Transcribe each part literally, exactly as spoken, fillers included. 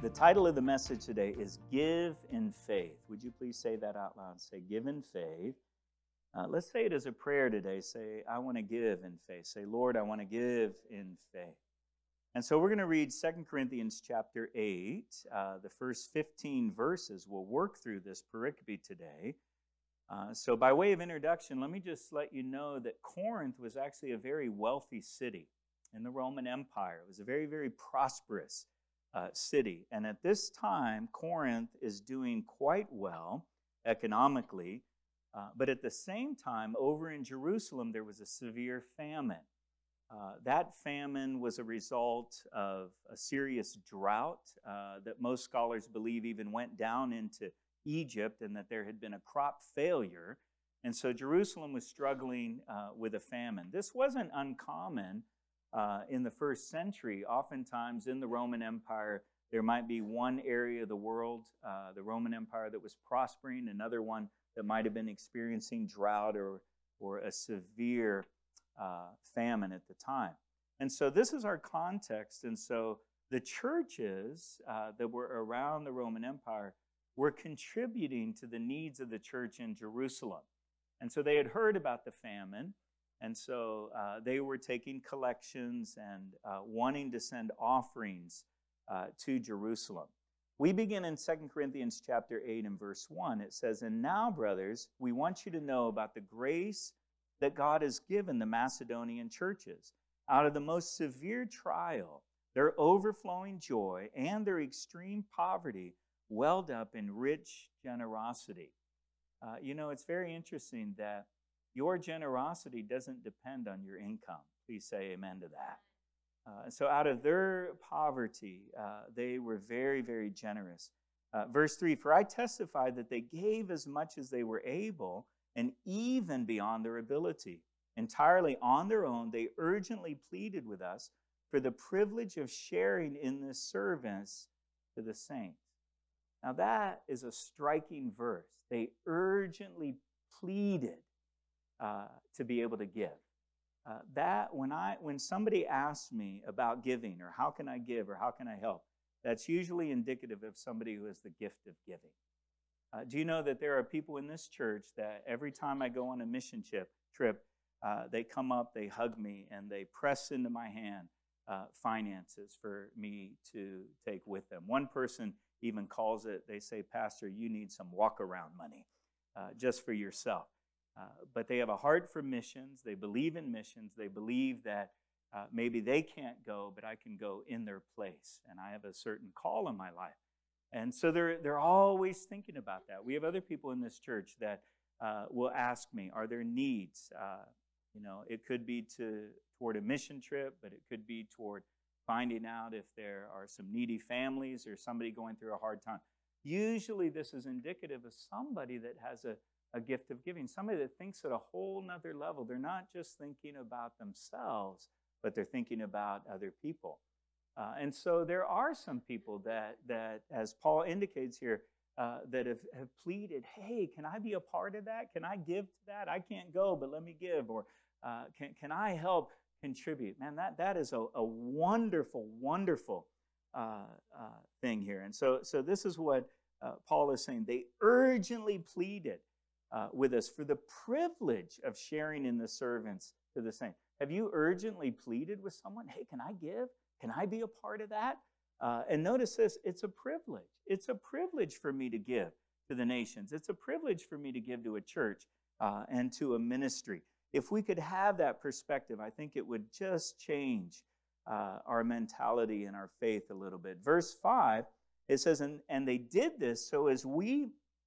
The title of the message today is Give in Faith. Would you please say that out loud? Say, give in faith. Uh, let's say it as a prayer today. Say, I want to give in faith. Say, Lord, I want to give in faith. And so we're going to read Second Corinthians chapter eight. Uh, the first fifteen verses. We'll work through this pericope today. Uh, so by way of introduction, let me just let you know that Corinth was actually a very wealthy city in the Roman Empire. It was a very, very prosperous uh, city. And at this time, Corinth is doing quite well economically. Uh, but at the same time, over in Jerusalem, there was a severe famine. Uh, that famine was a result of a serious drought uh, that most scholars believe even went down into Egypt, and that there had been a crop failure. And so Jerusalem was struggling uh, with a famine. This wasn't uncommon uh, in the first century. Oftentimes in the Roman Empire, there might be one area of the world, uh, the Roman Empire, that was prospering, another one that might have been experiencing drought or, or a severe uh, famine at the time. And so this is our context. And so the churches uh, that were around the Roman Empire were contributing to the needs of the church in Jerusalem. And so they had heard about the famine, and so uh, they were taking collections and uh, wanting to send offerings uh, to Jerusalem. We begin in Second Corinthians chapter eight and verse one. It says, "And now, brothers, we want you to know about the grace that God has given the Macedonian churches. Out of the most severe trial, their overflowing joy and their extreme poverty welled up in rich generosity." Uh, you know, it's very interesting that your generosity doesn't depend on your income. Please say amen to that. Uh, so out of their poverty, uh, they were very, very generous. Uh, verse three, "For I testify that they gave as much as they were able, and even beyond their ability. Entirely on their own, they urgently pleaded with us for the privilege of sharing in this service to the saints." Now that is a striking verse. They urgently pleaded uh, to be able to give. Uh, that when I when somebody asks me about giving, or how can I give, or how can I help, that's usually indicative of somebody who has the gift of giving. Uh, do you know that there are people in this church that every time I go on a mission trip, trip uh, they come up, they hug me, and they press into my hand uh, finances for me to take with them. One person even calls it, they say, "Pastor, you need some walk-around money uh, just for yourself." Uh, but they have a heart for missions. They believe in missions. They believe that uh, maybe they can't go, but I can go in their place, and I have a certain call in my life. And so they're they're always thinking about that. We have other people in this church that uh, will ask me, are there needs? Uh, you know, it could be to toward a mission trip, but it could be toward finding out if there are some needy families or somebody going through a hard time. Usually this is indicative of somebody that has a, a gift of giving, somebody that thinks at a whole nother level. They're not just thinking about themselves, but they're thinking about other people. Uh, and so there are some people that, that as Paul indicates here, uh, that have, have pleaded, hey, can I be a part of that? Can I give to that? I can't go, but let me give. Or uh, can, can I help contribute? Man, that, that is a, a wonderful, wonderful uh, uh, thing here. And so, so this is what uh, Paul is saying. They urgently pleaded uh, with us for the privilege of sharing in the servants to the saints. Have you urgently pleaded with someone? Hey, can I give? Can I be a part of that? Uh, and notice this, it's a privilege. It's a privilege for me to give to the nations. It's a privilege for me to give to a church uh, and to a ministry. If we could have that perspective, I think it would just change uh, our mentality and our faith a little bit. Verse five, it says, and, and they did this so as we,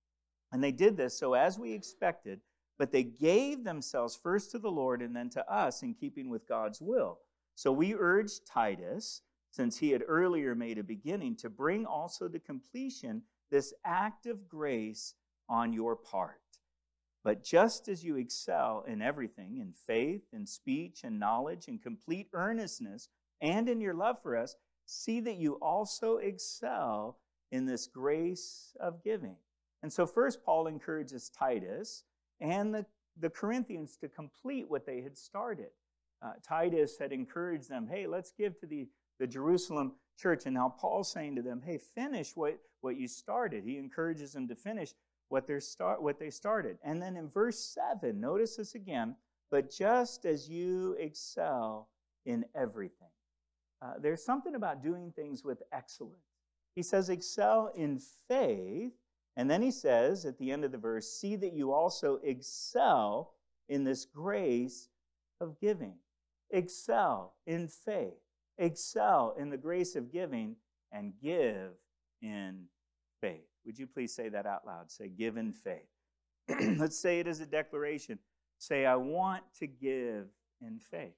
and they did this so as we expected, but they gave themselves first to the Lord and then to us in keeping with God's will. So we urged Titus, since he had earlier made a beginning, to bring also to completion this act of grace on your part. But just as you excel in everything, in faith, in speech, and knowledge, in complete earnestness, and in your love for us, see that you also excel in this grace of giving. And so first Paul encourages Titus and the, the Corinthians to complete what they had started. Uh, Titus had encouraged them, hey, let's give to the, the Jerusalem church. And now Paul's saying to them, hey, finish what, what you started. He encourages them to finish what, they're start, what they started. And then in verse seven, notice this again, but just as you excel in everything. Uh, there's something about doing things with excellence. He says, excel in faith. And then he says at the end of the verse, see that you also excel in this grace of giving. Excel in faith. Excel in the grace of giving, and give in faith. Would you please say that out loud? Say, give in faith. Let's say it as a declaration. Say, I want to give in faith.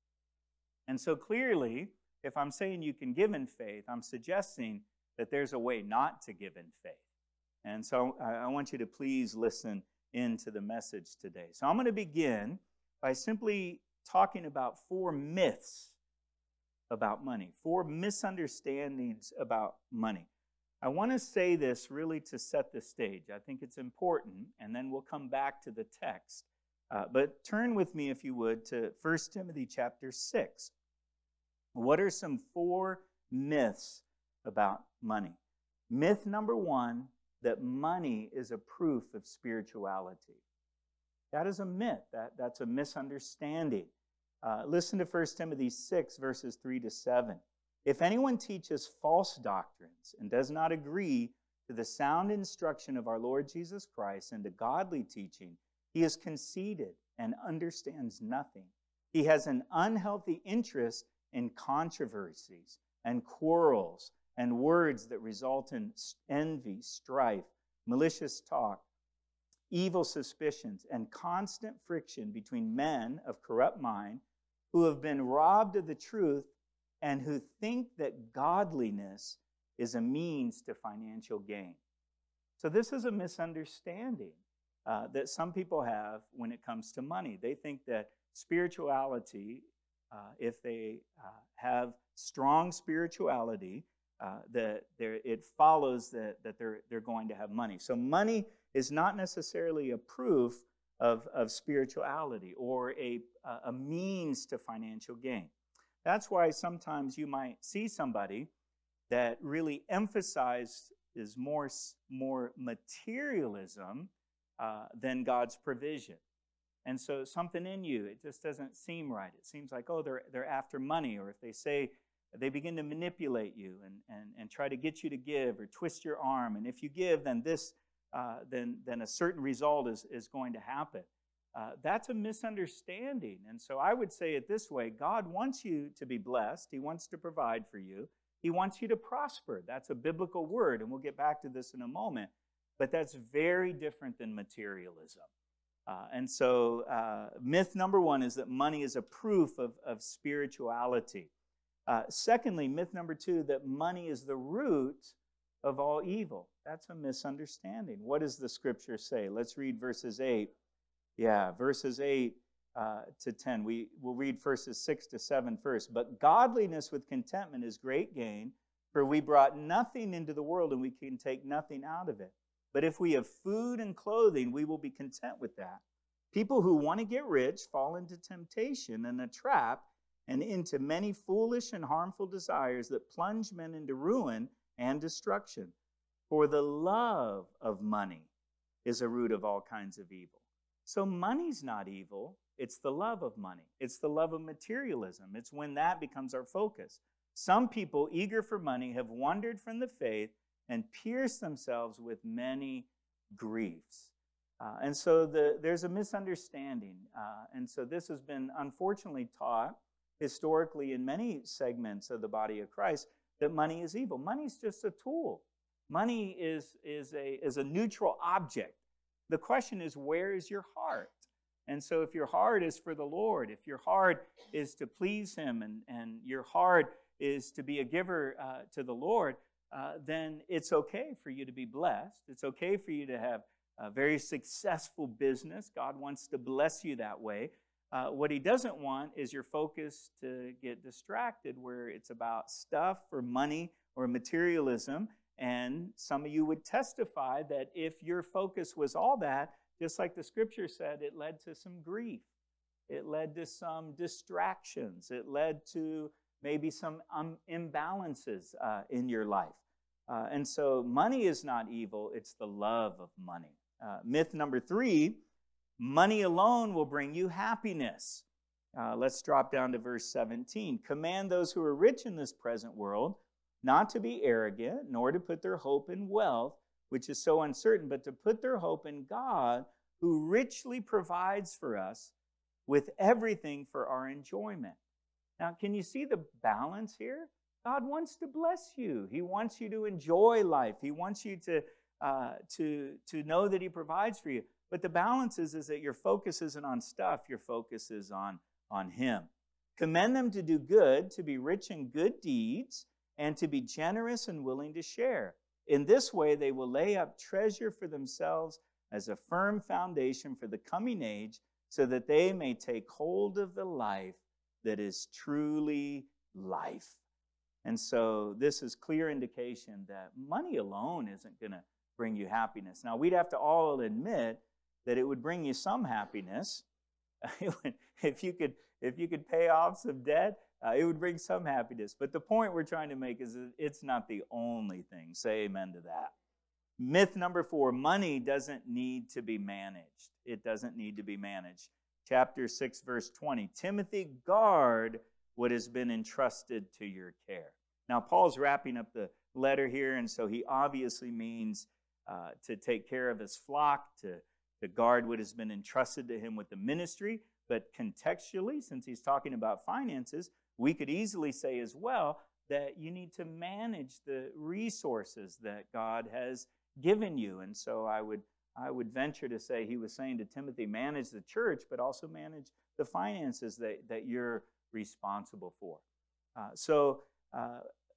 And so clearly, if I'm saying you can give in faith, I'm suggesting that there's a way not to give in faith. And so I want you to please listen into the message today. So I'm going to begin by simply talking about four myths about money, four misunderstandings about money. I want to say this really to set the stage. I think it's important, and then we'll come back to the text. Uh, but turn with me, if you would, to First Timothy chapter six. What are some four myths about money? Myth number one, that money is a proof of spirituality. That is a myth. That, that's a misunderstanding. Uh, listen to First Timothy six, verses three to seven. If anyone teaches false doctrines and does not agree to the sound instruction of our Lord Jesus Christ and to godly teaching, he is conceited and understands nothing. He has an unhealthy interest in controversies and quarrels and words that result in envy, strife, malicious talk, evil suspicions, and constant friction between men of corrupt mind who have been robbed of the truth and who think that godliness is a means to financial gain. So this is a misunderstanding uh, that some people have when it comes to money. They think that spirituality, uh, if they uh, have strong spirituality, uh, that it follows that, that they're, they're going to have money. So money is not necessarily a proof of, of spirituality or a, a means to financial gain. That's why sometimes you might see somebody that really emphasizes is more, more materialism uh, than God's provision. And so something in you, it just doesn't seem right. It seems like, oh, they're, they're after money. Or if they say, they begin to manipulate you and, and, and try to get you to give or twist your arm. And if you give, then this Uh, then, then a certain result is, is going to happen. Uh, that's a misunderstanding. And so I would say it this way. God wants you to be blessed. He wants to provide for you. He wants you to prosper. That's a biblical word, and we'll get back to this in a moment. But that's very different than materialism. Uh, and so uh, myth number one is that money is a proof of, of spirituality. Uh, secondly, myth number two, that money is the root of all evil. That's a misunderstanding. What does the scripture say? Let's read verses eight. Yeah, verses eight uh, to ten. We will read verses six to seven first. But godliness with contentment is great gain, for we brought nothing into the world and we can take nothing out of it. But if we have food and clothing, we will be content with that. People who want to get rich fall into temptation and a trap and into many foolish and harmful desires that plunge men into ruin and destruction. For the love of money is a root of all kinds of evil. So money's not evil. It's the love of money. It's the love of materialism. It's when that becomes our focus. Some people eager for money have wandered from the faith and pierced themselves with many griefs. Uh, and so the, there's a misunderstanding. Uh, and so this has been unfortunately taught historically in many segments of the body of Christ that money is evil. Money's just a tool. Money is, is, a, is a neutral object. The question is, where is your heart? And so if your heart is for the Lord, if your heart is to please Him, and, and your heart is to be a giver uh, to the Lord, uh, then it's okay for you to be blessed. It's okay for you to have a very successful business. God wants to bless you that way. Uh, what He doesn't want is your focus to get distracted, where it's about stuff or money or materialism. And some of you would testify that if your focus was all that, just like the scripture said, it led to some grief. It led to some distractions. It led to maybe some um, imbalances uh, in your life. Uh, and so money is not evil, it's the love of money. Uh, myth number three, money alone will bring you happiness. Uh, let's drop down to verse seventeen. Command those who are rich in this present world not to be arrogant, nor to put their hope in wealth, which is so uncertain, but to put their hope in God, who richly provides for us with everything for our enjoyment. Now, can you see the balance here? God wants to bless you. He wants you to enjoy life. He wants you to, uh, to, to know that He provides for you. But the balance is, is that your focus isn't on stuff. Your focus is on, on Him. Commend them to do good, to be rich in good deeds, and to be generous and willing to share. In this way, they will lay up treasure for themselves as a firm foundation for the coming age, so that they may take hold of the life that is truly life. And so this is clear indication that money alone isn't going to bring you happiness. Now, we'd have to all admit that it would bring you some happiness. if you could, if you could pay off some debt, uh, it would bring some happiness. But the point we're trying to make is that it's not the only thing. Say amen to that. Myth number four, money doesn't need to be managed. It doesn't need to be managed. Chapter six, verse twenty, Timothy, guard what has been entrusted to your care. Now, Paul's wrapping up the letter here, and so he obviously means uh, to take care of his flock, to, to guard what has been entrusted to him with the ministry. But contextually, since he's talking about finances, we could easily say as well that you need to manage the resources that God has given you. And so I would I would venture to say he was saying to Timothy, manage the church, but also manage the finances that, that you're responsible for. Uh, so uh,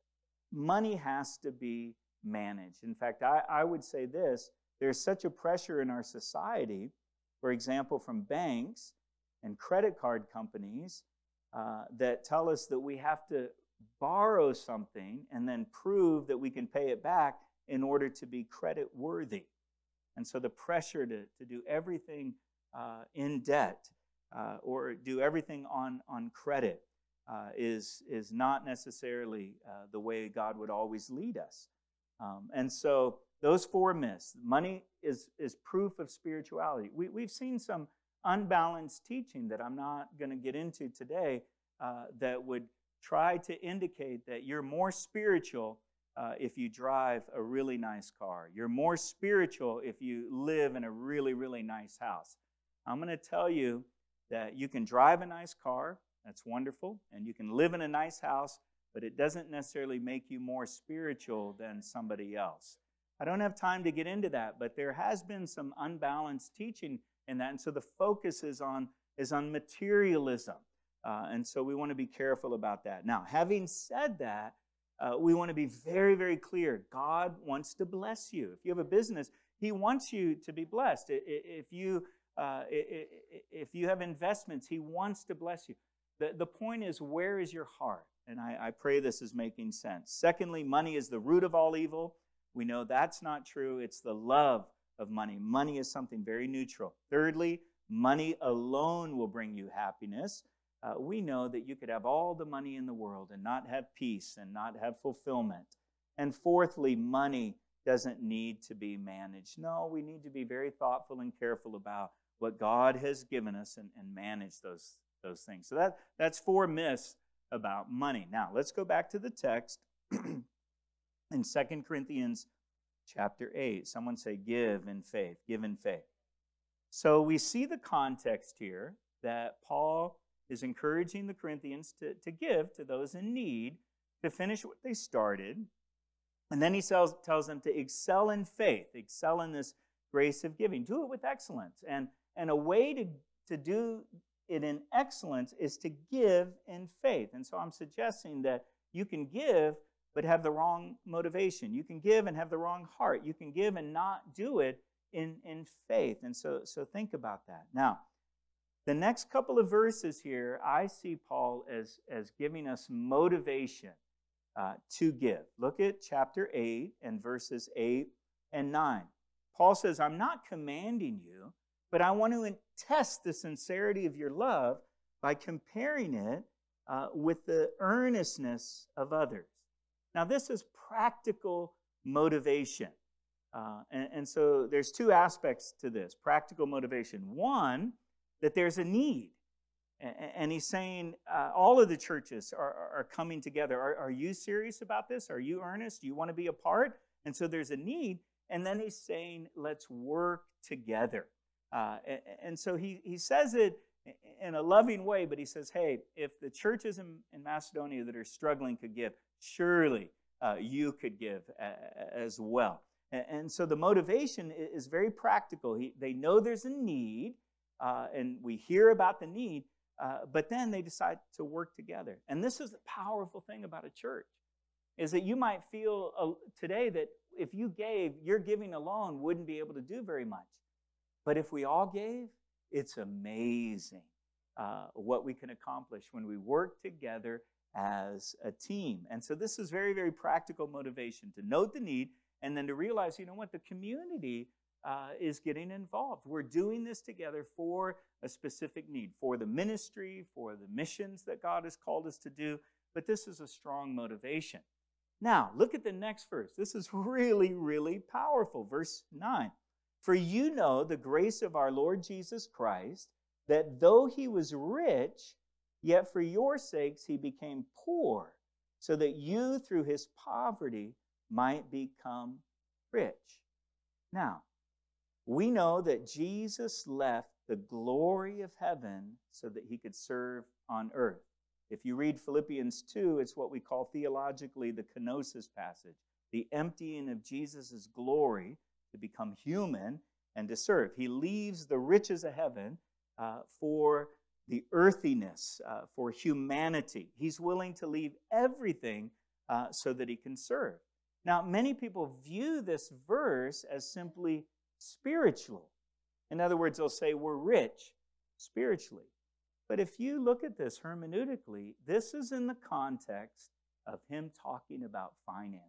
money has to be managed. In fact, I, I would say this, there's such a pressure in our society, for example, from banks and credit card companies uh, that tell us that we have to borrow something and then prove that we can pay it back in order to be credit worthy. And so the pressure to, to do everything uh, in debt uh, or do everything on, on credit uh, is, is not necessarily uh, the way God would always lead us. Um, and so those four myths, money is, is proof of spirituality. We, we've seen some unbalanced teaching that I'm not going to get into today uh, that would try to indicate that you're more spiritual Uh, if you drive a really nice car. You're more spiritual if you live in a really, really nice house. I'm going to tell you that you can drive a nice car, that's wonderful, and you can live in a nice house, but it doesn't necessarily make you more spiritual than somebody else. I don't have time to get into that, but there has been some unbalanced teaching in that, and so the focus is on, is on materialism. Uh, and so we want to be careful about that. Now, having said that, Uh, we want to be very, very clear. God wants to bless you. If you have a business, He wants you to be blessed. If you, uh, if you have investments, He wants to bless you. The, the point is, where is your heart? And I, I pray this is making sense. Secondly, money is the root of all evil. We know that's not true. It's the love of money. Money is something very neutral. Thirdly, money alone will bring you happiness. Uh, we know that you could have all the money in the world and not have peace and not have fulfillment. And fourthly, money doesn't need to be managed. No, we need to be very thoughtful and careful about what God has given us and, and manage those, those things. So that, that's four myths about money. Now, let's go back to the text in Second Corinthians chapter eight. Someone say, give in faith, give in faith. So we see the context here that Paul is encouraging the Corinthians to, to give to those in need, to finish what they started. And then he tells, tells them to excel in faith, excel in this grace of giving. Do it with excellence. And, and a way to, to do it in excellence is to give in faith. And so I'm suggesting that you can give but have the wrong motivation. You can give and have the wrong heart. You can give and not do it in, in faith. And so, so think about that. Now, the next couple of verses here, I see Paul as, as giving us motivation uh, to give. Look at chapter eight and verses eight and nine. Paul says, I'm not commanding you, but I want to test the sincerity of your love by comparing it uh, with the earnestness of others. Now, this is practical motivation. Uh, and, and so there's two aspects to this, practical motivation. One, that there's a need. And, and he's saying uh, all of the churches are, are coming together. Are, are you serious about this? Are you earnest? Do you want to be a part? And so there's a need. And then he's saying, let's work together. Uh, and, and so he, he says it in a loving way, but he says, hey, if the churches in, in Macedonia that are struggling could give, surely uh, you could give a, as well. And, and so the motivation is very practical. He, they know there's a need, uh, and we hear about the need, uh, but then they decide to work together. And this is the powerful thing about a church, is that you might feel uh, today that if you gave, your giving alone wouldn't be able to do very much. But if we all gave, it's amazing uh, what we can accomplish when we work together as a team. And so this is very, very practical motivation, to note the need and then to realize, you know what, the community uh, is getting involved. We're doing this together for a specific need, for the ministry, for the missions that God has called us to do. But this is a strong motivation. Now, look at the next verse. This is really, really powerful. Verse nine. For you know the grace of our Lord Jesus Christ, that though he was rich, yet for your sakes he became poor, so that you through his poverty might become rich. Now, we know that Jesus left the glory of heaven so that he could serve on earth. If you read Philippians two, it's what we call theologically the kenosis passage, the emptying of Jesus' glory to become human and to serve. He leaves the riches of heaven uh, for the earthiness, uh, for humanity. He's willing to leave everything uh, so that he can serve. Now, many people view this verse as simply spiritual. In other words, they'll say we're rich spiritually. But if you look at this hermeneutically, this is in the context of him talking about finances.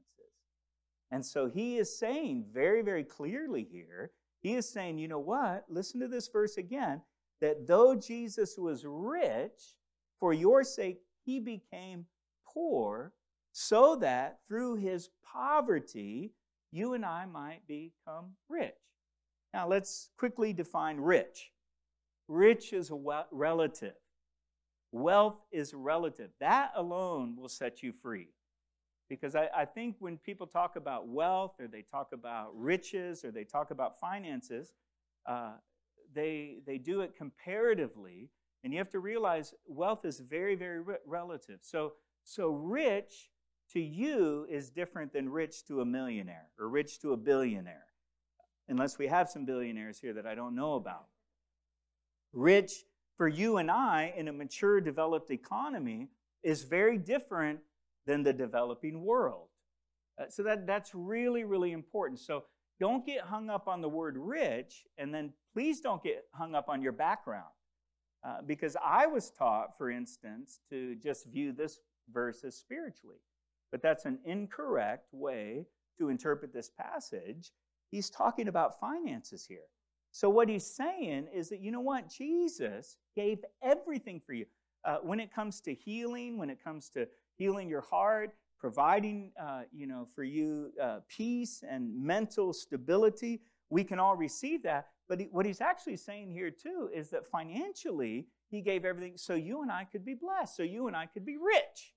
And so he is saying very, very clearly here, he is saying, you know what? Listen to this verse again, that though Jesus was rich, for your sake he became poor, so that through his poverty you and I might become rich. Now let's quickly define rich. Rich is relative. Wealth is relative. That alone will set you free. Because I, I think when people talk about wealth, or they talk about riches, or they talk about finances, uh, they, they do it comparatively. And you have to realize wealth is very, very re- relative. So, so rich to you is different than rich to a millionaire or rich to a billionaire. Unless we have some billionaires here that I don't know about. Rich for you and I in a mature, developed economy is very different than the developing world. Uh, so that, that's really, really important. So don't get hung up on the word rich, and then please don't get hung up on your background. Uh, because I was taught, for instance, to just view this verse as spiritually. But that's an incorrect way to interpret this passage. He's talking about finances here. So what he's saying is that, you know what? Jesus gave everything for you. Uh, when it comes to healing, when it comes to healing your heart, providing, uh, you know, for you uh, peace and mental stability, we can all receive that. But he, what he's actually saying here, too, is that financially, he gave everything so you and I could be blessed, so you and I could be rich.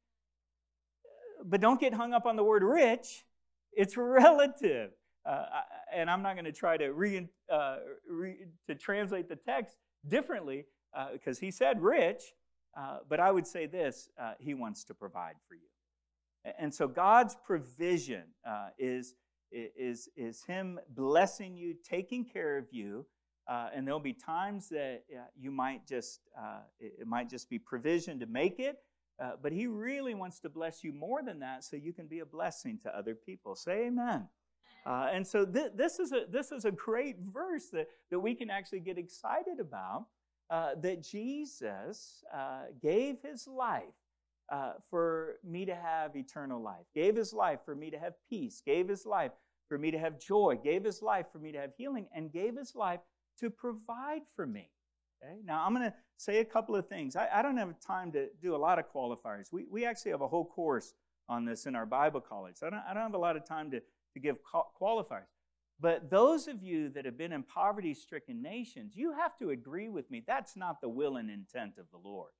But don't get hung up on the word rich. It's relative. Uh, and I'm not going to try to re, uh, re, to translate the text differently uh, because he said rich, uh, but I would say this, uh, he wants to provide for you. And so God's provision uh, is, is, is him blessing you, taking care of you, uh, and there'll be times that uh, you might just, uh, it might just be provision to make it, uh, but he really wants to bless you more than that so you can be a blessing to other people. Say amen. Uh, and so th- this is a this is a great verse that, that we can actually get excited about, uh, that Jesus uh, gave his life uh, for me to have eternal life, gave his life for me to have peace, gave his life for me to have joy, gave his life for me to have healing, and gave his life to provide for me. Okay? Now, I'm going to say a couple of things. I, I don't have time to do a lot of qualifiers. We, we actually have a whole course on this in our Bible college. So I don't, I don't have a lot of time to, to give qualifiers. But those of you that have been in poverty-stricken nations, you have to agree with me, that's not the will and intent of the Lord.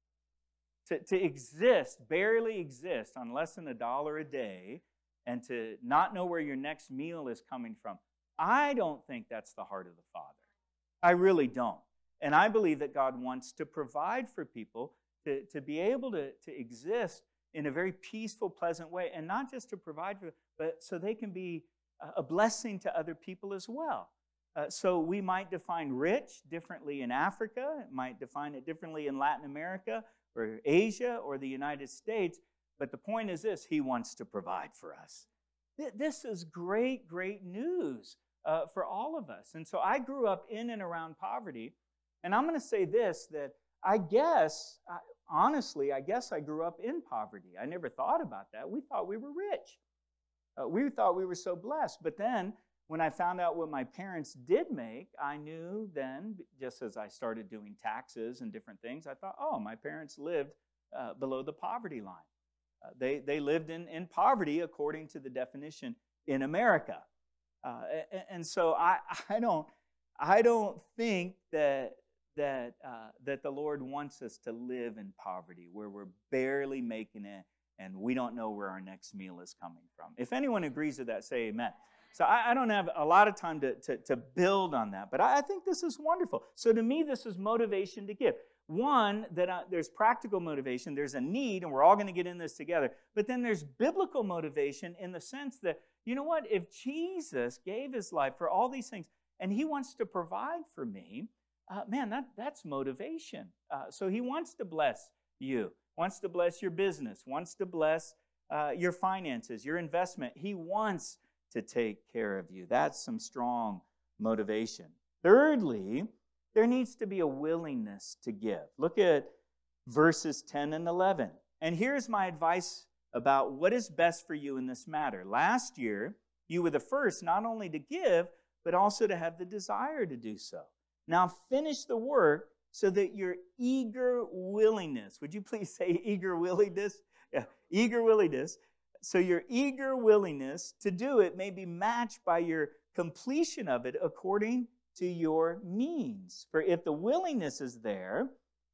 To, to exist, barely exist on less than a dollar a day, and to not know where your next meal is coming from, I don't think that's the heart of the Father. I really don't. And I believe that God wants to provide for people to, to be able to, to exist in a very peaceful, pleasant way, and not just to provide for them, but so they can be a blessing to other people as well. Uh, so we might define rich differently in Africa, it might define it differently in Latin America, or Asia, or the United States, but the point is this, He wants to provide for us. This is great, great news uh, for all of us. And so I grew up in and around poverty, and I'm going to say this, that I guess, I, honestly, I guess I grew up in poverty. I never thought about that. We thought we were rich. Uh, we thought we were so blessed. But then, when I found out what my parents did make, I knew then, just as I started doing taxes and different things, I thought, oh, my parents lived uh, below the poverty line. Uh, they, they lived in, in poverty according to the definition in America. Uh, and, and so I, I, don't, I don't think that, that, uh, that the Lord wants us to live in poverty where we're barely making it and we don't know where our next meal is coming from. If anyone agrees with that, say amen. So I, I don't have a lot of time to, to, to build on that, but I, I think this is wonderful. So to me, this is motivation to give. One, that uh, there's practical motivation, there's a need, and we're all going to get in this together. But then there's biblical motivation in the sense that, you know what, if Jesus gave His life for all these things, and He wants to provide for me, uh, man, that, that's motivation. Uh, so He wants to bless you, wants to bless your business, wants to bless uh, your finances, your investment. He wants to take care of you. That's some strong motivation. Thirdly, there needs to be a willingness to give. Look at verses ten and eleven. And here's my advice about what is best for you in this matter. Last year, you were the first not only to give, but also to have the desire to do so. Now finish the work so that your eager willingness, would you please say eager willingness? Yeah, eager willingness. So your eager willingness to do it may be matched by your completion of it according to your means. For if the willingness is there,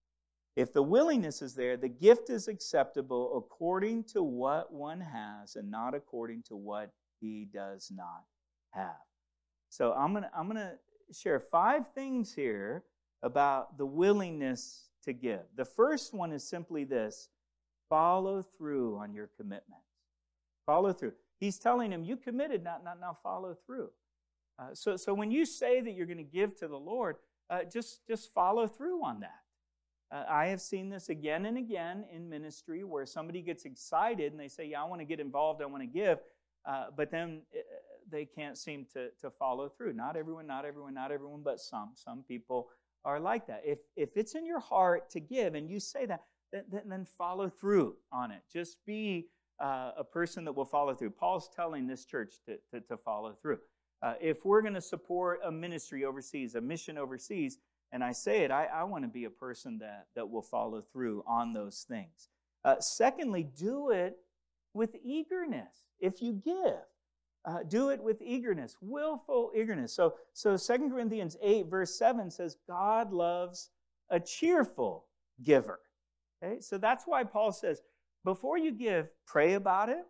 if the willingness is there, the gift is acceptable according to what one has and not according to what he does not have. So I'm gonna, I'm gonna share five things here about the willingness to give. The first one is simply this: follow through on your commitment. Follow through. He's telling him, you committed, not, not now follow through. Uh, so, so when you say that you're going to give to the Lord, uh, just, just follow through on that. Uh, I have seen this again and again in ministry where somebody gets excited and they say, yeah, I want to get involved, I want to give, uh, but then uh, they can't seem to, to follow through. Not everyone, not everyone, not everyone, but some. Some people are like that. If, if it's in your heart to give and you say that, then, then follow through on it. Just be uh, a person that will follow through. Paul's telling this church to, to, to follow through. Uh, if we're going to support a ministry overseas, a mission overseas, and I say it, I, I want to be a person that, that will follow through on those things. Uh, secondly, do it with eagerness. If you give, uh, do it with eagerness, willful eagerness. So, so Second Corinthians eight, verse seven says, God loves a cheerful giver. Okay? So that's why Paul says, before you give, pray about it,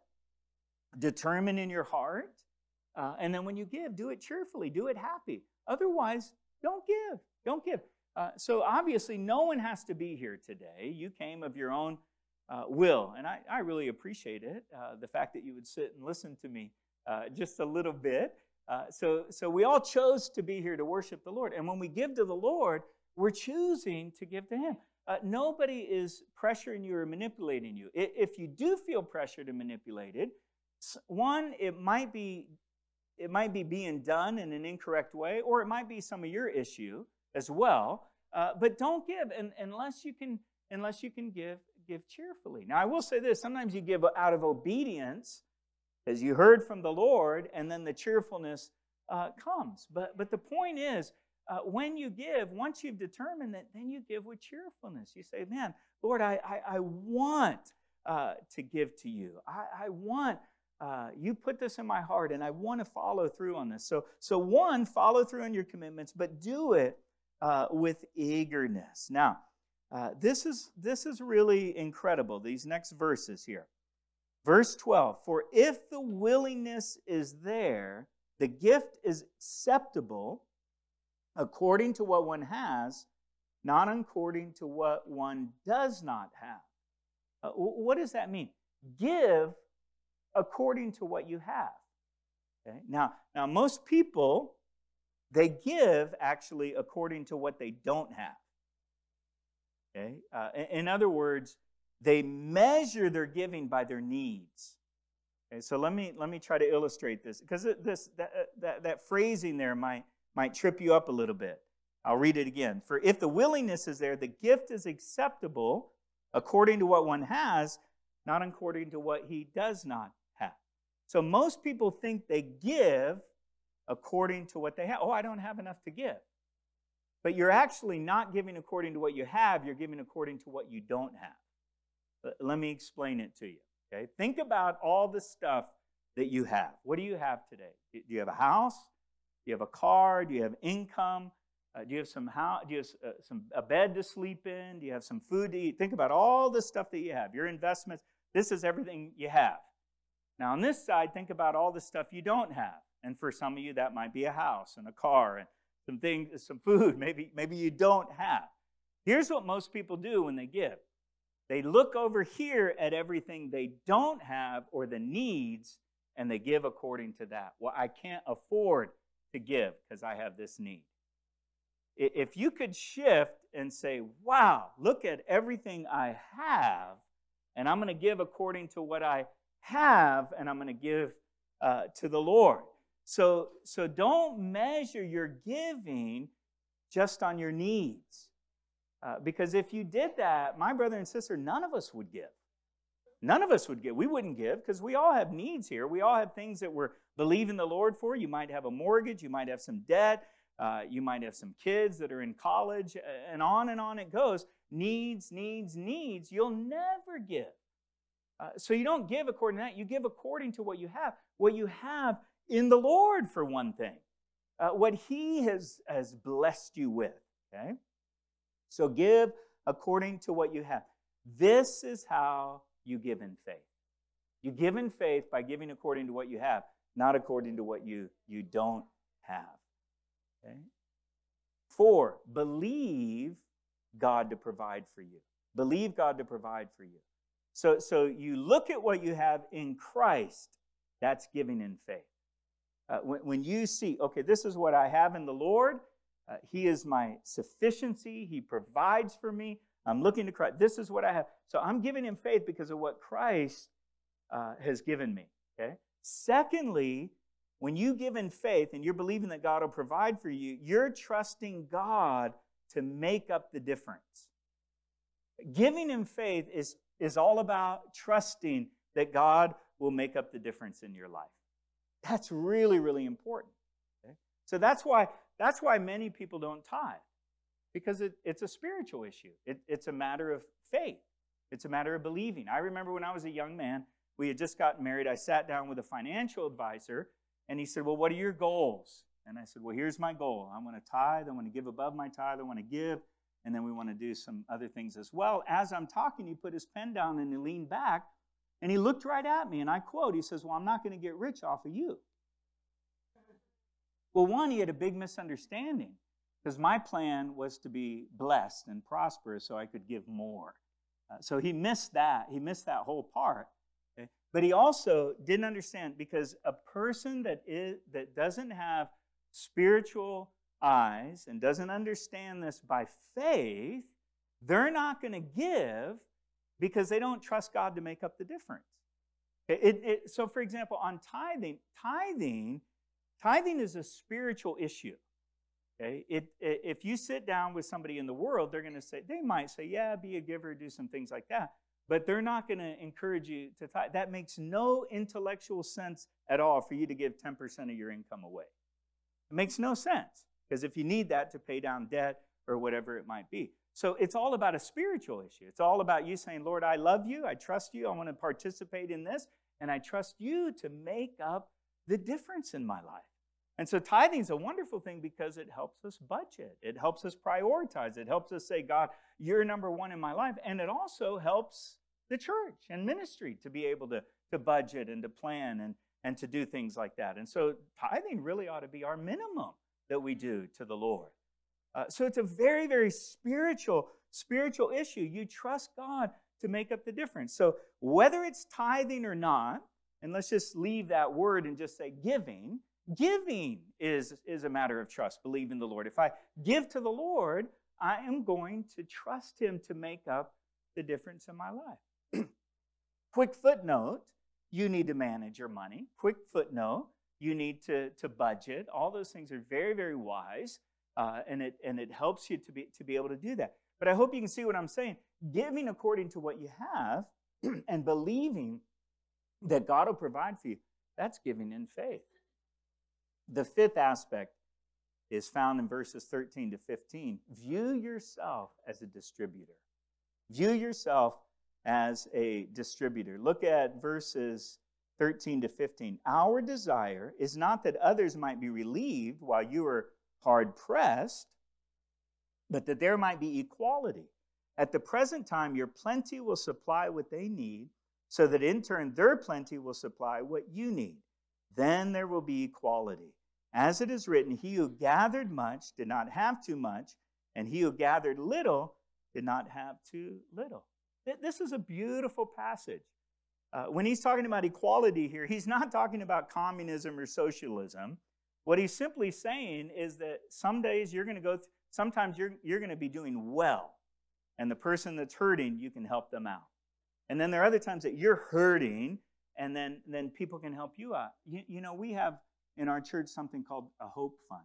determine in your heart, Uh, and then when you give, do it cheerfully, do it happy. Otherwise, don't give, don't give. Uh, so obviously, no one has to be here today. You came of your own uh, will, and I, I really appreciate it, uh, the fact that you would sit and listen to me uh, just a little bit. Uh, so, so we all chose to be here to worship the Lord. And when we give to the Lord, we're choosing to give to Him. Uh, nobody is pressuring you or manipulating you. If you do feel pressured and manipulated, one, it might be It might be being done in an incorrect way, or it might be some of your issue as well. Uh, but don't give and, unless you can unless you can give give cheerfully. Now, I will say this: sometimes you give out of obedience, as you heard from the Lord, and then the cheerfulness uh, comes. But but the point is, uh, when you give, once you've determined that, then you give with cheerfulness. You say, man, Lord, I, I, I want uh, to give to you. I, I want, uh, you put this in my heart, and I want to follow through on this. So, so one, follow through on your commitments, but do it uh, with eagerness. Now, uh, this is this is really incredible, these next verses here. Verse twelve, for if the willingness is there, the gift is acceptable according to what one has, not according to what one does not have. Uh, what does that mean? Give according to what you have. Okay? Now, now, most people, they give actually according to what they don't have. Okay? Uh, in other words, they measure their giving by their needs. Okay, so let me let me try to illustrate this, because this that, that that phrasing there might might trip you up a little bit. I'll read it again. For if the willingness is there, the gift is acceptable according to what one has, not according to what he does not have. So most people think they give according to what they have. Oh, I don't have enough to give. But you're actually not giving according to what you have. You're giving according to what you don't have. Let me explain it to you. Okay? Think about all the stuff that you have. What do you have today? Do you have a house? Do you have a car? Do you have income? Uh, do you have some house? Do you have uh, some a bed to sleep in? Do you have some food to eat? Think about all the stuff that you have. Your investments. This is everything you have. Now on this side, think about all the stuff you don't have. And for some of you, that might be a house and a car and some things, some food. Maybe maybe you don't have. Here's what most people do when they give. They look over here at everything they don't have or the needs, and they give according to that. Well, I can't afford to give because I have this need. If you could shift and say, wow, look at everything I have, and I'm going to give according to what I have, and I'm going to give uh, to the Lord. So, so don't measure your giving just on your needs. Uh, because if you did that, my brother and sister, none of us would give. None of us would give. We wouldn't give because we all have needs here. We all have things that we're believing the Lord for. You might have a mortgage. You might have some debt. Uh, you might have some kids that are in college, and on and on it goes. Needs, needs, needs. You'll never give. Uh, so you don't give according to that. You give according to what you have. What you have in the Lord, for one thing. Uh, what He has, has blessed you with. Okay? So give according to what you have. This is how you give in faith. You give in faith by giving according to what you have, not according to what you, you don't have. Okay? Four, believe God to provide for you. Believe God to provide for you. So, so you look at what you have in Christ, that's giving in faith. Uh, when, when you see, okay, this is what I have in the Lord, Uh, he is my sufficiency. He provides for me. I'm looking to Christ. This is what I have. So I'm giving Him faith because of what Christ uh, has given me. Okay. Secondly, when you give in faith and you're believing that God will provide for you, you're trusting God to make up the difference. Giving in faith is, is all about trusting that God will make up the difference in your life. That's really, really important. Okay? So that's why... That's why many people don't tithe, because it, it's a spiritual issue. It, it's a matter of faith. It's a matter of believing. I remember when I was a young man, we had just gotten married. I sat down with a financial advisor, and he said, well, what are your goals? And I said, well, here's my goal. I want to tithe. I want to give above my tithe. I want to give, and then we want to do some other things as well. As I'm talking, he put his pen down, and he leaned back, and he looked right at me, and I quote, he says, well, I'm not going to get rich off of you. Well, one, he had a big misunderstanding because my plan was to be blessed and prosperous so I could give more. Uh, so he missed that. He missed that whole part. Okay? But he also didn't understand, because a person that is that doesn't have spiritual eyes and doesn't understand this by faith, they're not going to give because they don't trust God to make up the difference. It, it, it, so, for example, on tithing, tithing, tithing is a spiritual issue. Okay? It, it, if you sit down with somebody in the world, they're going to say, they might say, yeah, be a giver, do some things like that. But they're not going to encourage you to tithe. That makes no intellectual sense at all for you to give ten percent of your income away. It makes no sense. Because if you need that to pay down debt or whatever it might be. So it's all about a spiritual issue. It's all about you saying, Lord, I love you. I trust you. I want to participate in this. And I trust you to make up the difference in my life. And so tithing is a wonderful thing because it helps us budget. It helps us prioritize. It helps us say, God, you're number one in my life. And it also helps the church and ministry to be able to, to budget and to plan and, and to do things like that. And so tithing really ought to be our minimum that we do to the Lord. Uh, so it's a very, very spiritual, spiritual issue. You trust God to make up the difference. So whether it's tithing or not, and let's just leave that word and just say giving, giving is, is a matter of trust, believe in the Lord. If I give to the Lord, I am going to trust Him to make up the difference in my life. Quick footnote, you need to manage your money. Quick footnote, you need to, to budget. All those things are very, very wise, uh, and, it, and it helps you to be, to be able to do that. But I hope you can see what I'm saying. Giving according to what you have and believing that God will provide for you, that's giving in faith. The fifth aspect is found in verses thirteen to fifteen. View yourself as a distributor. View yourself as a distributor. Look at verses thirteen to fifteen. Our desire is not that others might be relieved while you are hard pressed, but that there might be equality. At the present time, your plenty will supply what they need, so that in turn their plenty will supply what you need. Then there will be equality. As it is written, he who gathered much did not have too much, and he who gathered little did not have too little. This is a beautiful passage. Uh, when he's talking about equality here, he's not talking about communism or socialism. What he's simply saying is that some days you're going to go, th- sometimes you're, you're going to be doing well, and the person that's hurting, you can help them out. And then there are other times that you're hurting, and then, then people can help you out. You, you know, we have in our church something called a Hope Fund.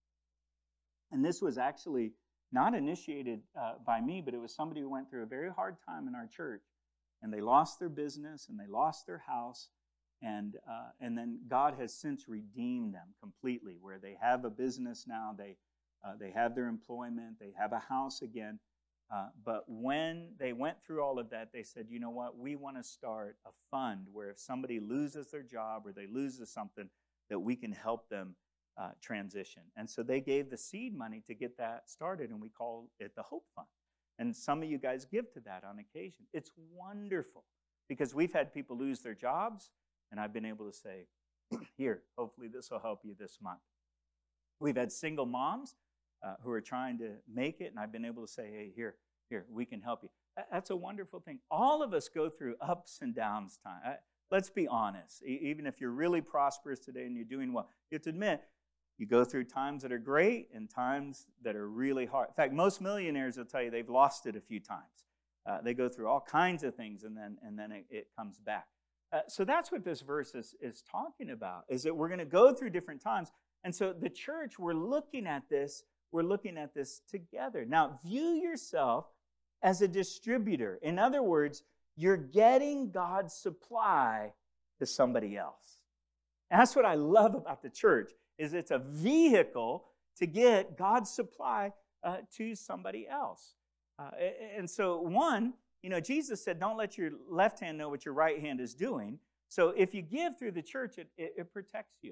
And this was actually not initiated uh, by me, but it was somebody who went through a very hard time in our church. And they lost their business, and they lost their house. And, uh, and then God has since redeemed them completely, where they have a business now, they, uh, they have their employment, they have a house again. Uh, but when they went through all of that, they said, you know what, we want to start a fund where if somebody loses their job or they lose something, that we can help them uh, transition. And so they gave the seed money to get that started, and we call it the Hope Fund. And some of you guys give to that on occasion. It's wonderful because we've had people lose their jobs, and I've been able to say, here, hopefully this will help you this month. We've had single moms Uh, who are trying to make it, and I've been able to say, hey, here, here, we can help you. That's a wonderful thing. All of us go through ups and downs time. I, let's be honest. E- even if you're really prosperous today and you're doing well, you have to admit, you go through times that are great and times that are really hard. In fact, most millionaires will tell you they've lost it a few times. Uh, they go through all kinds of things, and then, and then it, it comes back. Uh, so that's what this verse is, is talking about, is that we're going to go through different times. And so the church, we're looking at this We're looking at this together. Now, view yourself as a distributor. In other words, you're getting God's supply to somebody else. And that's what I love about the church, is it's a vehicle to get God's supply uh, to somebody else. Uh, and so, one, you know, Jesus said, don't let your left hand know what your right hand is doing. So if you give through the church, it, it, it protects you.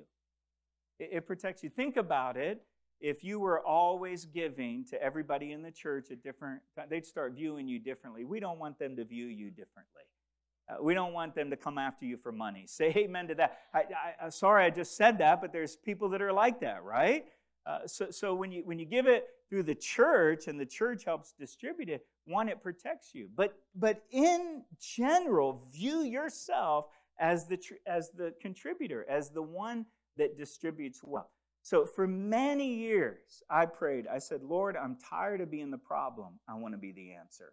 It, it protects you. Think about it. If you were always giving to everybody in the church at different times, they'd start viewing you differently. We don't want them to view you differently. Uh, we don't want them to come after you for money. Say amen to that. I, I, sorry, I just said that, but there's people that are like that, right? Uh, so so when you when you give it through the church and the church helps distribute it, one, it protects you. But but in general, view yourself as the as the contributor, as the one that distributes wealth. So for many years, I prayed. I said, Lord, I'm tired of being the problem. I want to be the answer.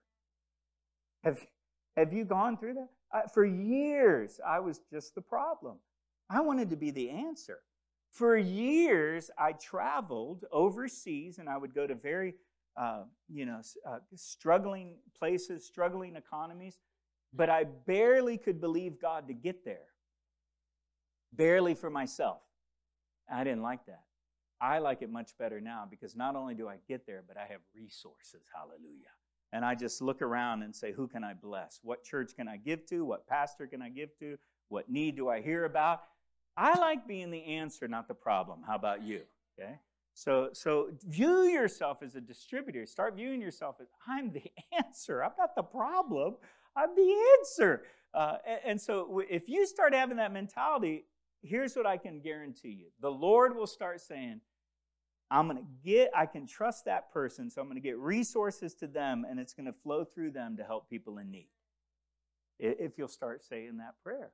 Have, have you gone through that? Uh, for years, I was just the problem. I wanted to be the answer. For years, I traveled overseas, and I would go to very, uh, you know, uh, struggling places, struggling economies, but I barely could believe God to get there. Barely for myself. I didn't like that. I like it much better now because not only do I get there, but I have resources. Hallelujah. And I just look around and say, who can I bless? What church can I give to? What pastor can I give to? What need do I hear about? I like being the answer, not the problem. How about you? Okay? So, so view yourself as a distributor. Start viewing yourself as, I'm the answer. I'm not the problem. I'm the answer. Uh, and, and so if you start having that mentality, here's what I can guarantee you. The Lord will start saying, I'm going to get, I can trust that person, so I'm going to get resources to them, and it's going to flow through them to help people in need. If you'll start saying that prayer.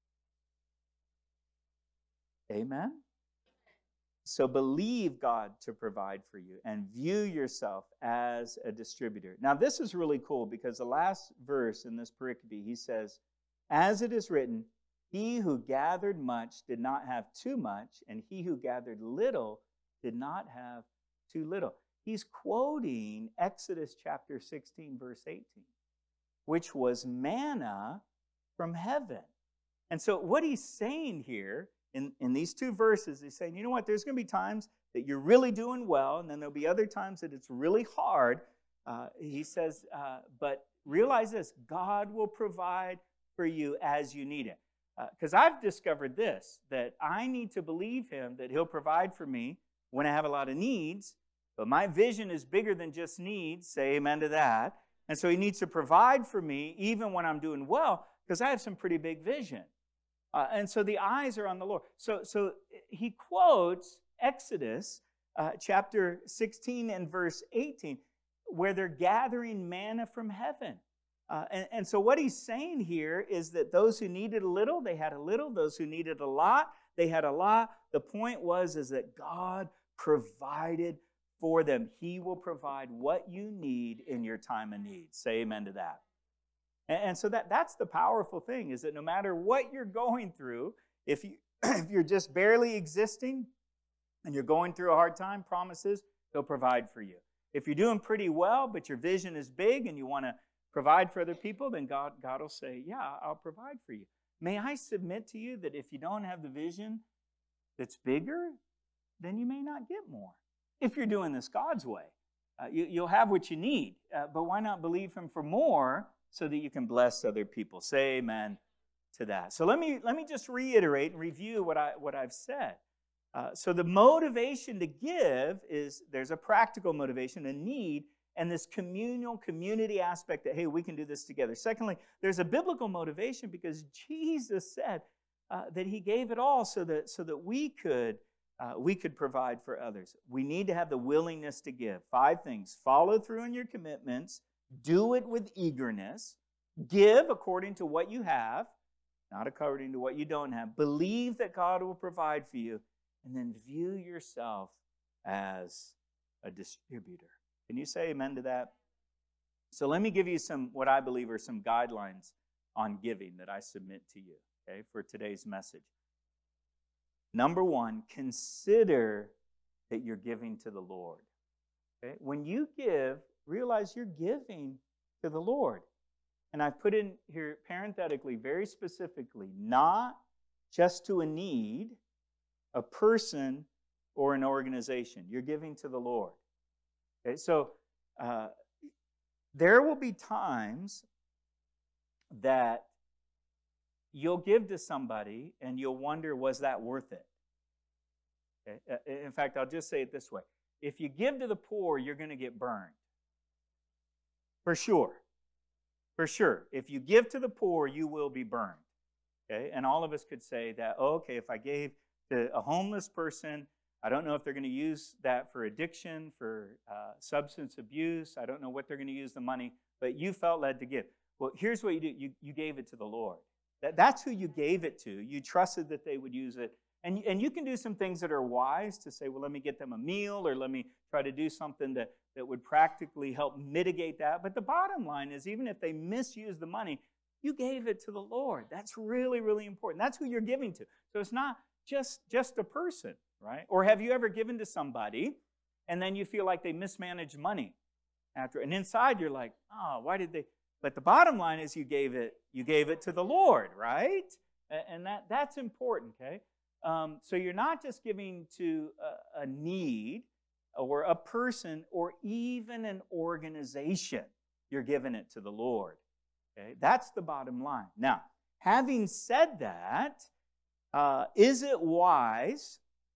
Amen? So believe God to provide for you and view yourself as a distributor. Now, this is really cool because the last verse in this pericope, he says, as it is written, he who gathered much did not have too much, and he who gathered little did not have too little. He's quoting Exodus chapter sixteen, verse eighteen, which was manna from heaven. And so what he's saying here in, in these two verses, he's saying, you know what, there's going to be times that you're really doing well, and then there'll be other times that it's really hard. Uh, he says, uh, but realize this, God will provide for you as you need it. Because uh, I've discovered this, that I need to believe him that he'll provide for me when I have a lot of needs, but my vision is bigger than just needs. Say amen to that. And so he needs to provide for me even when I'm doing well, because I have some pretty big vision. Uh, and so the eyes are on the Lord. So, so he quotes Exodus uh, chapter sixteen and verse eighteen, where they're gathering manna from heaven. Uh, and, and so what he's saying here is that those who needed a little, they had a little. Those who needed a lot, they had a lot. The point was is that God provided for them. He will provide what you need in your time of need. Say amen to that. And, and so that, that's the powerful thing, is that no matter what you're going through, if, you, if you're just barely existing and you're going through a hard time, promises, he'll provide for you. If you're doing pretty well, but your vision is big and you want to provide for other people, then God, God will say, yeah, I'll provide for you. May I submit to you that if you don't have the vision that's bigger, then you may not get more. If you're doing this God's way, uh, you, you'll have what you need. Uh, but why not believe him for more so that you can bless other people? Say amen to that. So let me let me just reiterate and review what I what I've said. Uh, so the motivation to give is there's a practical motivation, a need, and this communal, community aspect that, hey, we can do this together. Secondly, there's a biblical motivation because Jesus said uh, that he gave it all so that so that we could uh, we could provide for others. We need to have the willingness to give. Five things: follow through on your commitments, do it with eagerness, give according to what you have, not according to what you don't have. Believe that God will provide for you, and then view yourself as a distributor. Can you say amen to that? So let me give you some, what I believe are some guidelines on giving that I submit to you, okay, for today's message. Number one, consider that you're giving to the Lord. Okay? When you give, realize you're giving to the Lord. And I've put in here parenthetically, very specifically, not just to a need, a person, or an organization. You're giving to the Lord. Okay, so uh, there will be times that you'll give to somebody and you'll wonder, was that worth it? Okay? In fact, I'll just say it this way. If you give to the poor, you're going to get burned. For sure. For sure. If you give to the poor, you will be burned. Okay? And all of us could say that, oh, okay, if I gave to a homeless person, I don't know if they're going to use that for addiction, for uh, substance abuse. I don't know what they're going to use the money, but you felt led to give. Well, here's what you do. You, you gave it to the Lord. That, that's who you gave it to. You trusted that they would use it. And, and you can do some things that are wise to say, well, let me get them a meal, or let me try to do something that, that would practically help mitigate that. But the bottom line is, even if they misuse the money, you gave it to the Lord. That's really, really important. That's who you're giving to. So it's not just, just a person, right? Or have you ever given to somebody and then you feel like they mismanaged money after, and inside you're like, oh, why did they? But the bottom line is you gave it, you gave it to the Lord, right? And that, that's important, okay? Um, so you're not just giving to a, a need or a person or even an organization. You're giving it to the Lord. Okay, that's the bottom line. Now, having said that, uh, is it wise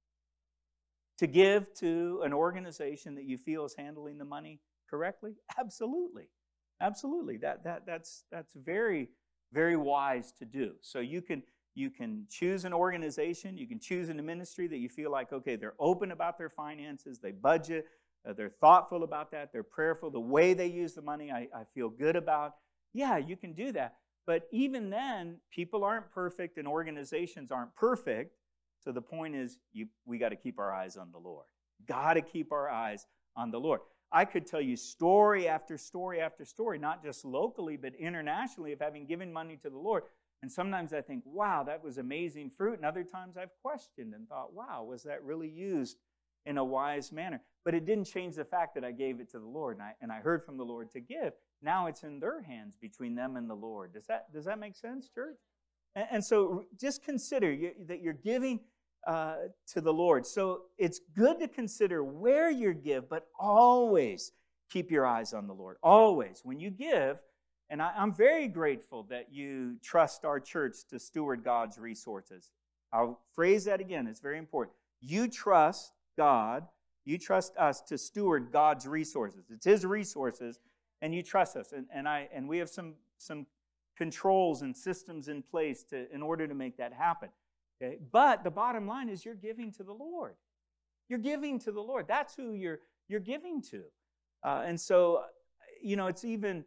to give to an organization that you feel is handling the money correctly? Absolutely. Absolutely. That, that, that's, that's very, very wise to do. So you can, you can choose an organization, you can choose in a ministry that you feel like, okay, they're open about their finances, they budget, uh, they're thoughtful about that, they're prayerful, the way they use the money I, I feel good about. Yeah, you can do that. But even then, people aren't perfect and organizations aren't perfect. So the point is, you, we got to keep our eyes on the Lord. Got to keep our eyes on the Lord. I could tell you story after story after story, not just locally, but internationally, of having given money to the Lord. And sometimes I think, wow, that was amazing fruit. And other times I've questioned and thought, wow, was that really used in a wise manner? But it didn't change the fact that I gave it to the Lord, and I, and I heard from the Lord to give. Now it's in their hands, between them and the Lord. Does that, does that make sense, church? And, and so just consider you, that you're giving Uh, to the Lord. So it's good to consider where you give, but always keep your eyes on the Lord. Always. When you give, and I, I'm very grateful that you trust our church to steward God's resources. I'll phrase that again. It's very important. You trust God. You trust us to steward God's resources. It's His resources, and you trust us. And, and I and we have some some controls and systems in place to in order to make that happen. Okay? But the bottom line is you're giving to the Lord. You're giving to the Lord. That's who you're you're giving to. Uh, and so, you know, it's even,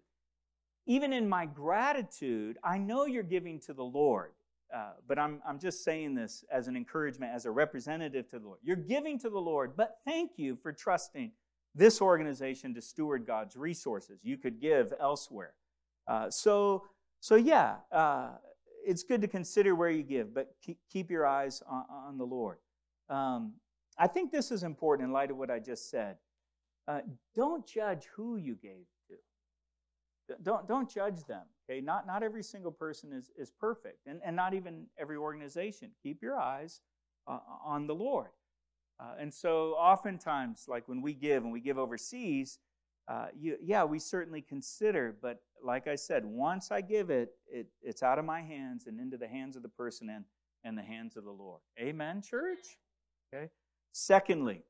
even in my gratitude, I know you're giving to the Lord. Uh, but I'm, I'm just saying this as an encouragement, as a representative to the Lord. You're giving to the Lord, but thank you for trusting this organization to steward God's resources. You could give elsewhere. Uh, so, so yeah, uh, it's good to consider where you give, but keep, keep your eyes on, on the Lord. Um, I think this is important in light of what I just said. Uh, don't judge who you gave to. Don't, don't judge them. Okay, not, not every single person is, is perfect, and, and not even every organization. Keep your eyes uh, on the Lord. Uh, and so oftentimes, like when we give, and we give overseas, uh, you, yeah, we certainly consider, but like I said, once I give it, it, it's out of my hands and into the hands of the person and, and the hands of the Lord. Amen, church? Okay. Secondly,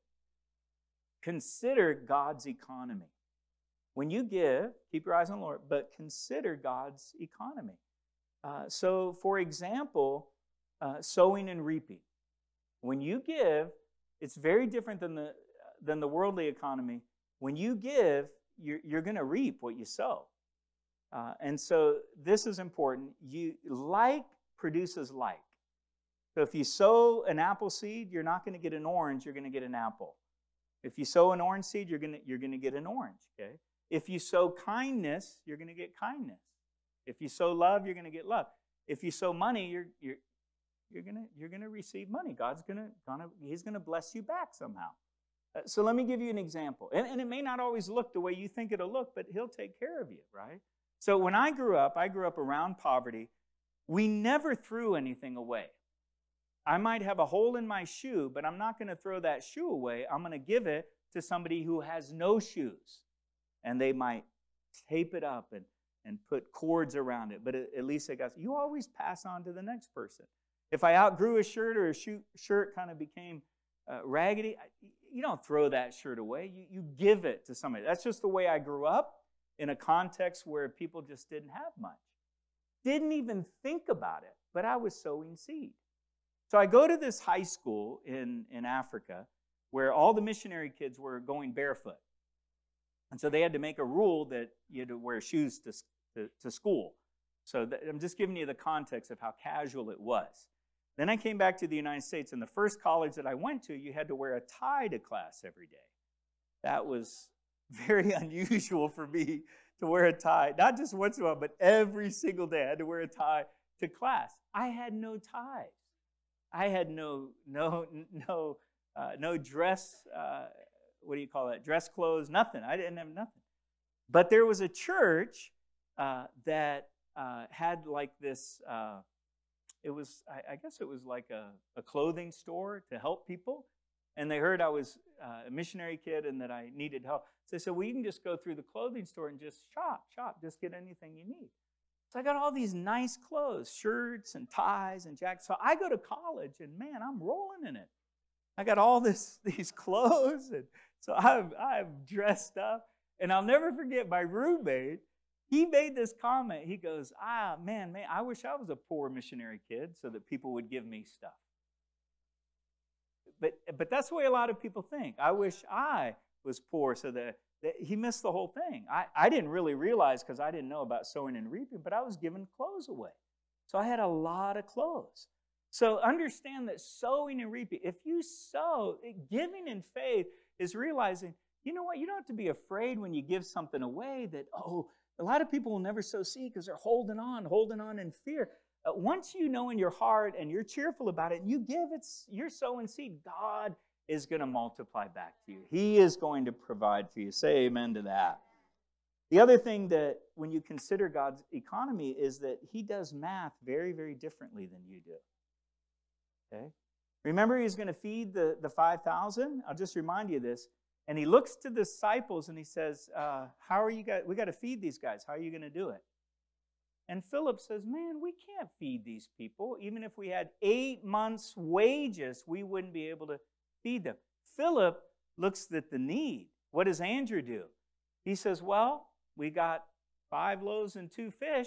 consider God's economy. When you give, keep your eyes on the Lord, but consider God's economy. Uh, so, for example, uh, sowing and reaping. When you give, it's very different than the than the worldly economy. When you give, you're, you're going to reap what you sow. Uh, and so this is important. You like produces like. So if you sow an apple seed, you're not going to get an orange, you're going to get an apple. If you sow an orange seed, you're going to, you're going to get an orange, okay? If you sow kindness, you're going to get kindness. If you sow love, you're going to get love. If you sow money, you're you're you're going to you're going to receive money. God's going to gonna He's going to bless you back somehow. Uh, so let me give you an example. And, and it may not always look the way you think it'll look, but He'll take care of you, right? So when I grew up, I grew up around poverty. We never threw anything away. I might have a hole in my shoe, but I'm not going to throw that shoe away. I'm going to give it to somebody who has no shoes. And they might tape it up and, and put cords around it. But at, at least they got, you always pass on to the next person. If I outgrew a shirt or a shoe, shirt kind of became uh, raggedy, you don't throw that shirt away. You, you give it to somebody. That's just the way I grew up, in a context where people just didn't have much. Didn't even think about it, but I was sowing seed. So I go to this high school in, in Africa where all the missionary kids were going barefoot. And so they had to make a rule that you had to wear shoes to, to, to school. So that, I'm just giving you the context of how casual it was. Then I came back to the United States, and the first college that I went to, you had to wear a tie to class every day. That was very unusual for me to wear a tie. Not just once in a while, but every single day I had to wear a tie to class. I had no ties. I had no, no, no, uh, no dress, uh, what do you call that? Dress clothes, nothing. I didn't have nothing. But there was a church uh, that uh, had like this uh, it was I, I guess it was like a, a clothing store to help people. And they heard I was uh, a missionary kid and that I needed help. So they said, well, you can just go through the clothing store and just shop, shop, just get anything you need. So I got all these nice clothes, shirts and ties and jackets. So I go to college and man, I'm rolling in it. I got all this these clothes, and so I'm, I'm dressed up. And I'll never forget my roommate. He made this comment. He goes, ah, man, man, I wish I was a poor missionary kid so that people would give me stuff. But but that's the way a lot of people think. I wish I was poor so that, that he missed the whole thing. I, I didn't really realize because I didn't know about sowing and reaping, but I was giving clothes away. So I had a lot of clothes. So understand that sowing and reaping, if you sow, giving in faith is realizing, you know what, you don't have to be afraid when you give something away that, oh, a lot of people will never sow seed because they're holding on, holding on in fear. Uh, once you know in your heart and you're cheerful about it and you give, it's you're sowing seed, God is going to multiply back to you. He is going to provide for you. Say amen to that. The other thing that when you consider God's economy is that he does math very, very differently than you do. Okay? Remember he's going to feed the, the five thousand? I'll just remind you of this. And he looks to the disciples and he says, uh, how are you guys? We got to feed these guys. How are you going to do it? And Philip says, man, we can't feed these people. Even if we had eight months' wages, we wouldn't be able to feed them. Philip looks at the need. What does Andrew do? He says, well, we got five loaves and two fish.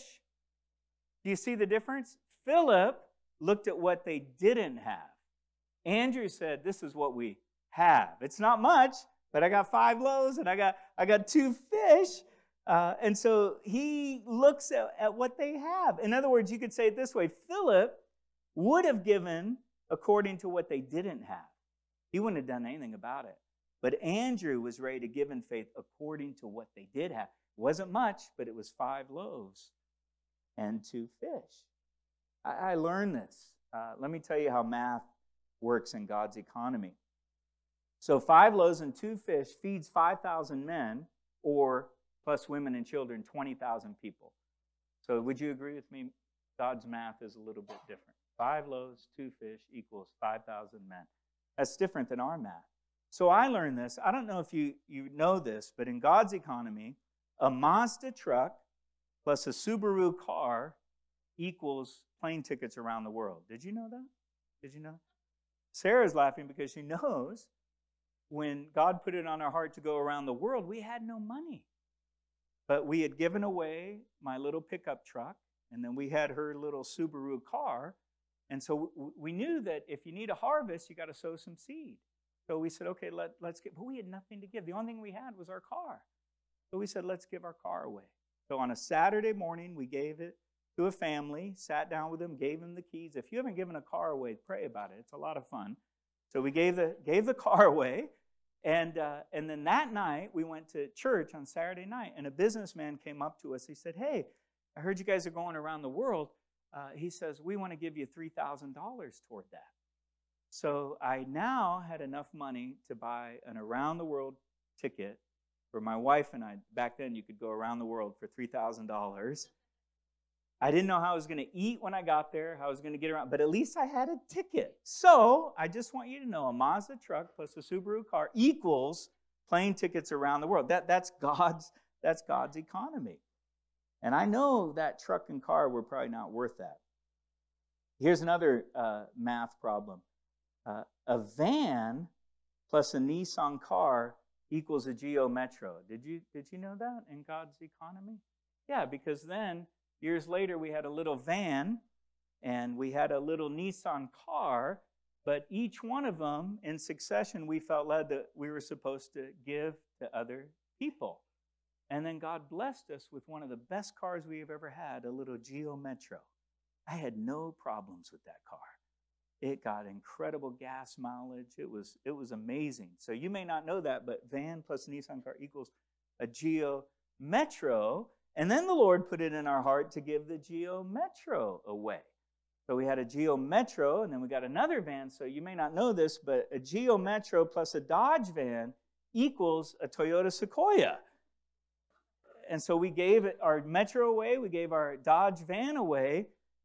Do you see the difference? Philip looked at what they didn't have. Andrew said, this is what we have. It's not much, but I got five loaves and I got, I got two fish. Uh, and so he looks at, at what they have. In other words, you could say it this way. Philip would have given according to what they didn't have. He wouldn't have done anything about it. But Andrew was ready to give in faith according to what they did have. It wasn't much, but it was five loaves and two fish. I, I learned this. Uh, let me tell you how math works in God's economy. So five loaves and two fish feeds five thousand men, or plus women and children, twenty thousand people. So would you agree with me? God's math is a little bit different. Five loaves, two fish equals five thousand men. That's different than our math. So I learned this. I don't know if you, you know this, but in God's economy, a Mazda truck plus a Subaru car equals plane tickets around the world. Did you know that? Did you know? Sarah's laughing because she knows when God put it on our heart to go around the world, we had no money. But we had given away my little pickup truck, and then we had her little Subaru car. And so we knew that if you need a harvest, you got to sow some seed. So we said, okay, let, let's get, but we had nothing to give. The only thing we had was our car. So we said, let's give our car away. So on a Saturday morning, we gave it to a family, sat down with them, gave them the keys. If you haven't given a car away, pray about it. It's a lot of fun. So we gave the, gave the car away. And, uh, and then that night, we went to church on Saturday night, and a businessman came up to us. He said, hey, I heard you guys are going around the world. Uh, he says, we want to give you three thousand dollars toward that. So I now had enough money to buy an around-the-world ticket for my wife and I. Back then, you could go around the world for three thousand dollars. I didn't know how I was going to eat when I got there, how I was going to get around, but at least I had a ticket. So I just want you to know a Mazda truck plus a Subaru car equals plane tickets around the world. That, that's God's, that's God's economy. And I know that truck and car were probably not worth that. Here's another uh, math problem. Uh, a van plus a Nissan car equals a Geo Metro. Did you, did you know that in God's economy? Yeah, because then years later, we had a little van, and we had a little Nissan car, but each one of them, in succession, we felt led that we were supposed to give to other people. And then God blessed us with one of the best cars we have ever had, a little Geo Metro. I had no problems with that car. It got incredible gas mileage. It was, it was amazing. So you may not know that, but van plus Nissan car equals a Geo Metro. And then the Lord put it in our heart to give the Geo Metro away. So we had a Geo Metro, and then we got another van. So you may not know this, but a Geo Metro plus a Dodge van equals a Toyota Sequoia. And so we gave our Metro away, we gave our Dodge van away,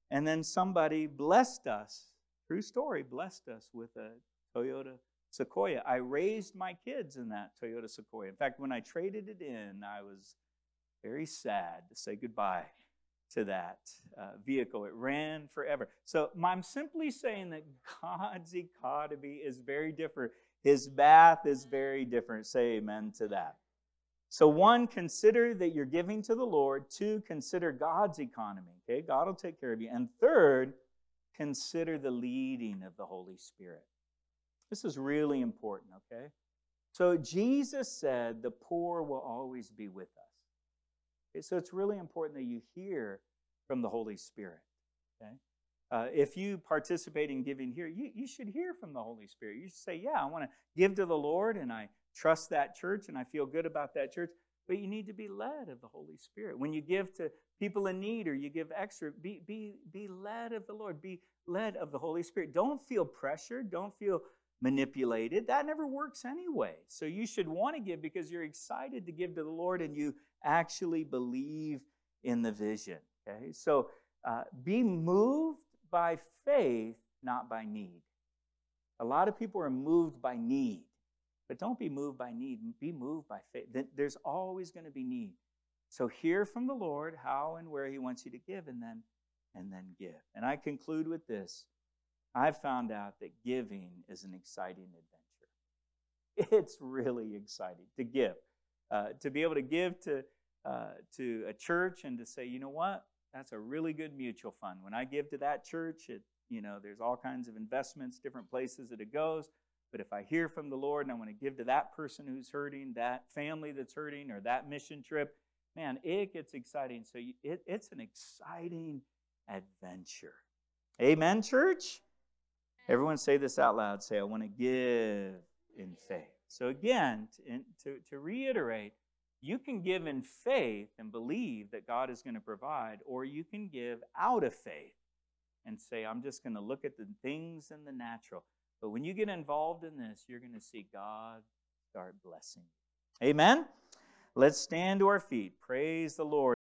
And then somebody blessed us, true story, blessed us with a Toyota Sequoia. I raised my kids in that Toyota Sequoia. In fact, when I traded it in, I was very sad to say goodbye to that uh, vehicle. It ran forever. So I'm simply saying that God's economy is very different. His math is very different. Say amen to that. So one, consider that you're giving to the Lord. Two, consider God's economy. Okay, God will take care of you. And third, consider the leading of the Holy Spirit. This is really important, okay? So Jesus said the poor will always be with us. Okay, so it's really important that you hear from the Holy Spirit, okay? Uh, if you participate in giving here, you, you should hear from the Holy Spirit. You should say, yeah, I want to give to the Lord, and I trust that church, and I feel good about that church. But you need to be led of the Holy Spirit. When you give to people in need or you give extra, be, be, be led of the Lord. Be led of the Holy Spirit. Don't feel pressured. Don't feel manipulated. That never works anyway. So you should want to give because you're excited to give to the Lord and you actually believe in the vision. Okay? So uh, be moved by faith, not by need. A lot of people are moved by need, but don't be moved by need. Be moved by faith. There's always going to be need. So hear from the Lord how and where He wants you to give, and then and then give. And I conclude with this. I've found out that giving is an exciting adventure. It's really exciting to give. Uh, to be able to give to, uh, to a church and to say, you know what, that's a really good mutual fund. When I give to that church, it, you know, there's all kinds of investments, different places that it goes. But if I hear from the Lord and I want to give to that person who's hurting, that family that's hurting, or that mission trip, man, it gets exciting. So you, it, it's an exciting adventure. Amen, church? Everyone say this out loud. Say, I want to give in faith. So again, to, to, to reiterate, you can give in faith and believe that God is going to provide, or you can give out of faith and say, I'm just going to look at the things in the natural. But when you get involved in this, you're going to see God start blessing you. Amen? Let's stand to our feet. Praise the Lord.